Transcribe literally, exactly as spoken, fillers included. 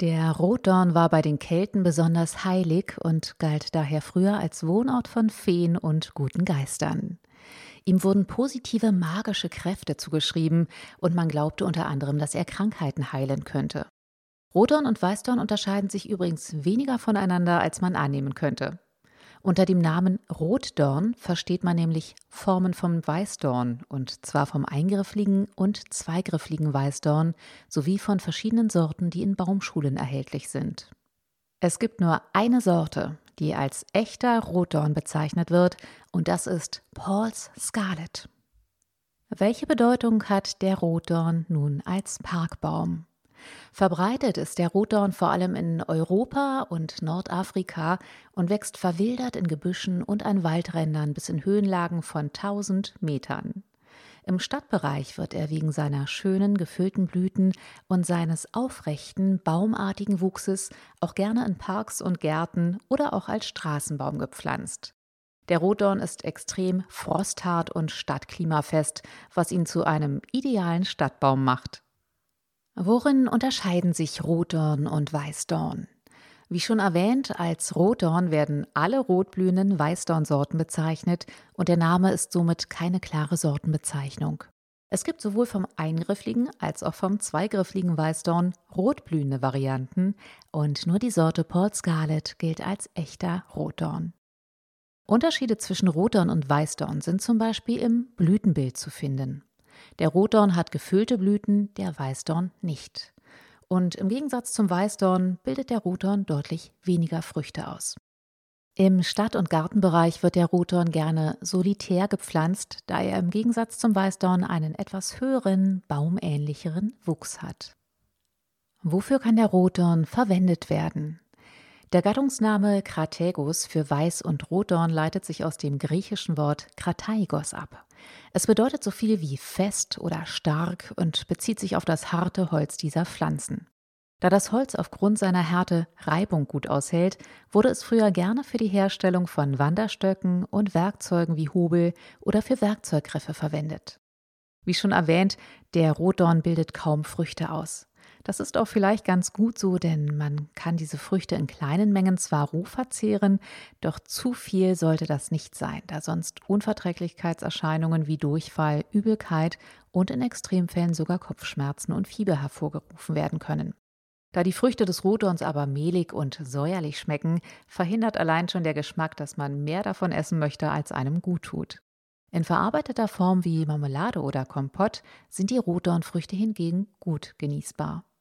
Der Rotdorn war bei den Kelten besonders heilig und galt daher früher als Wohnort von Feen und guten Geistern. Ihm wurden positive magische Kräfte zugeschrieben und man glaubte unter anderem, dass er Krankheiten heilen könnte. Rotdorn und Weißdorn unterscheiden sich übrigens weniger voneinander, als man annehmen könnte. Unter dem Namen Rotdorn versteht man nämlich Formen vom Weißdorn, und zwar vom eingriffligen und zweigriffligen Weißdorn sowie von verschiedenen Sorten, die in Baumschulen erhältlich sind. Es gibt nur eine Sorte, die als echter Rotdorn bezeichnet wird, und das ist Paul's Scarlet. Welche Bedeutung hat der Rotdorn nun als Parkbaum? Verbreitet ist der Rotdorn vor allem in Europa und Nordafrika und wächst verwildert in Gebüschen und an Waldrändern bis in Höhenlagen von tausend Metern. Im Stadtbereich wird er wegen seiner schönen, gefüllten Blüten und seines aufrechten, baumartigen Wuchses auch gerne in Parks und Gärten oder auch als Straßenbaum gepflanzt. Der Rotdorn ist extrem frosthart und stadtklimafest, was ihn zu einem idealen Stadtbaum macht. Worin unterscheiden sich Rotdorn und Weißdorn? Wie schon erwähnt, als Rotdorn werden alle rotblühenden Weißdornsorten bezeichnet und der Name ist somit keine klare Sortenbezeichnung. Es gibt sowohl vom eingriffligen als auch vom zweigriffligen Weißdorn rotblühende Varianten und nur die Sorte Paul's Scarlet gilt als echter Rotdorn. Unterschiede zwischen Rotdorn und Weißdorn sind zum Beispiel im Blütenbild zu finden. Der Rotdorn hat gefüllte Blüten, der Weißdorn nicht. Und im Gegensatz zum Weißdorn bildet der Rotdorn deutlich weniger Früchte aus. Im Stadt- und Gartenbereich wird der Rotdorn gerne solitär gepflanzt, da er im Gegensatz zum Weißdorn einen etwas höheren, baumähnlicheren Wuchs hat. Wofür kann der Rotdorn verwendet werden? Der Gattungsname Kratägos für Weiß- und Rotdorn leitet sich aus dem griechischen Wort Krataigos ab. Es bedeutet so viel wie fest oder stark und bezieht sich auf das harte Holz dieser Pflanzen. Da das Holz aufgrund seiner Härte Reibung gut aushält, wurde es früher gerne für die Herstellung von Wanderstöcken und Werkzeugen wie Hobel oder für Werkzeuggriffe verwendet. Wie schon erwähnt, der Rotdorn bildet kaum Früchte aus. Das ist auch vielleicht ganz gut so, denn man kann diese Früchte in kleinen Mengen zwar roh verzehren, doch zu viel sollte das nicht sein, da sonst Unverträglichkeitserscheinungen wie Durchfall, Übelkeit und in Extremfällen sogar Kopfschmerzen und Fieber hervorgerufen werden können. Da die Früchte des Rotdorns aber mehlig und säuerlich schmecken, verhindert allein schon der Geschmack, dass man mehr davon essen möchte, als einem gut tut. In verarbeiteter Form wie Marmelade oder Kompott sind die Rotdornfrüchte hingegen gut genießbar.